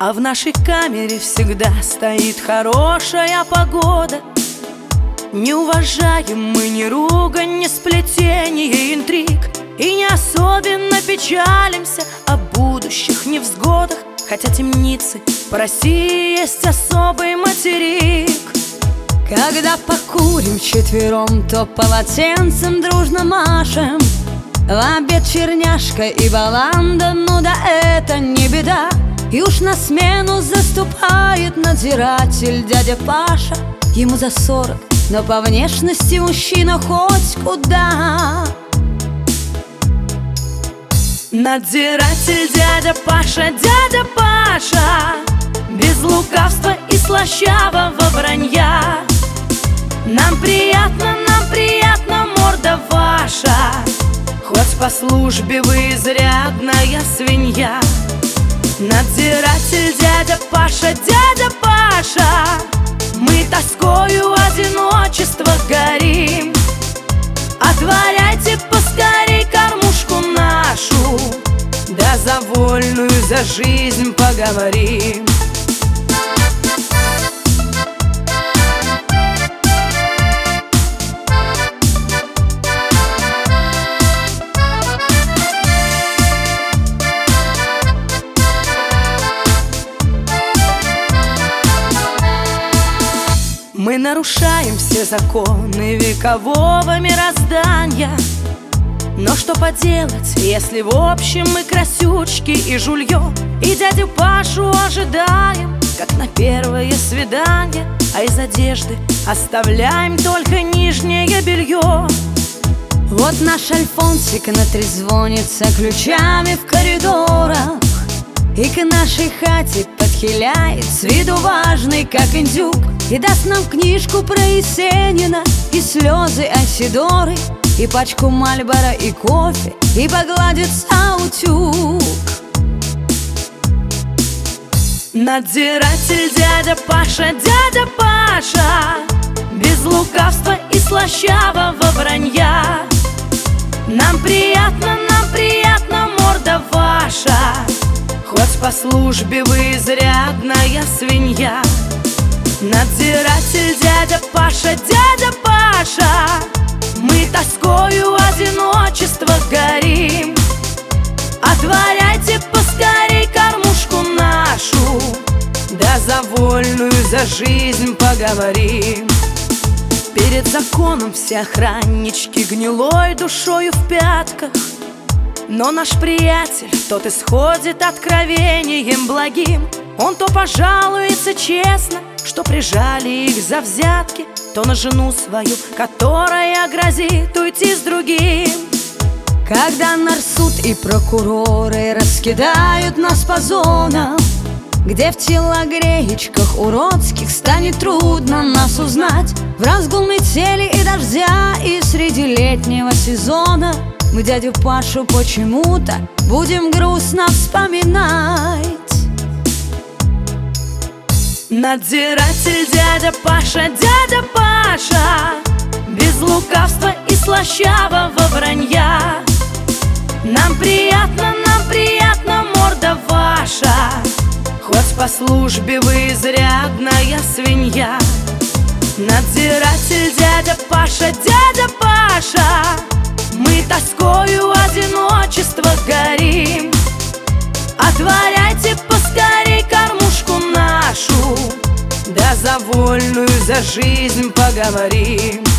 А в нашей камере всегда стоит хорошая погода. Не уважаем мы ни ругань, ни сплетение интриг, и не особенно печалимся о будущих невзгодах. Хотя темницы по России есть особый материк. Когда покурим вчетвером, то полотенцем дружно машем. В обед черняшка и баланда, ну да это не беда. И уж на смену заступает надзиратель дядя Паша. Ему за 40, но по внешности мужчина хоть куда. Надзиратель дядя Паша, без лукавства и слащавого вранья. Нам приятно, морда ваша, хоть по службе вы изрядная свинья. Надзиратель дядя Паша, мы тоскою одиночества горим. Отворяйте поскорей кормушку нашу, да за вольную, за жизнь поговорим. Мы нарушаем все законы векового мироздания. Но что поделать, если в общем мы красючки и жулье, и дядю Пашу ожидаем, как на первое свидание, а из одежды оставляем только нижнее белье. Вот наш Альфонсик натрезвонится ключами в коридорах и к нашей хате подхиляет, с виду важный, как индюк, и даст нам книжку про Есенина, и слезы Айседоры, и пачку Мальбора, и кофе, и погладит утюг. Надзиратель дядя Паша, без лукавства и слащавого вранья. Нам приятно, морда ваша, хоть по службе вы изрядная свинья. Надзиратель дядя Паша, мы тоскою одиночества горим. Отворяйте поскорей кормушку нашу, да за вольную, за жизнь поговорим. Перед законом все охраннички гнилой душою в пятках, но наш приятель, тот исходит откровением благим. Он то пожалуется честно, что прижали их за взятки, то на жену свою, которая грозит уйти с другим. Когда нарсуд и прокуроры раскидают нас по зонам, где в телогреечках уродских станет трудно нас узнать, в разгул метели и дождя и среди летнего сезона, мы дядю Пашу почему-то будем грустно вспоминать. Надзиратель дядя Паша, без лукавства и слащавого вранья. Нам приятно, морда ваша, хоть по службе вы изрядная свинья. Надзиратель дядя Паша, мы тоскою одиночества горим. Отворяйте поскорей кормушку нашу, да за вольную, за жизнь поговорим.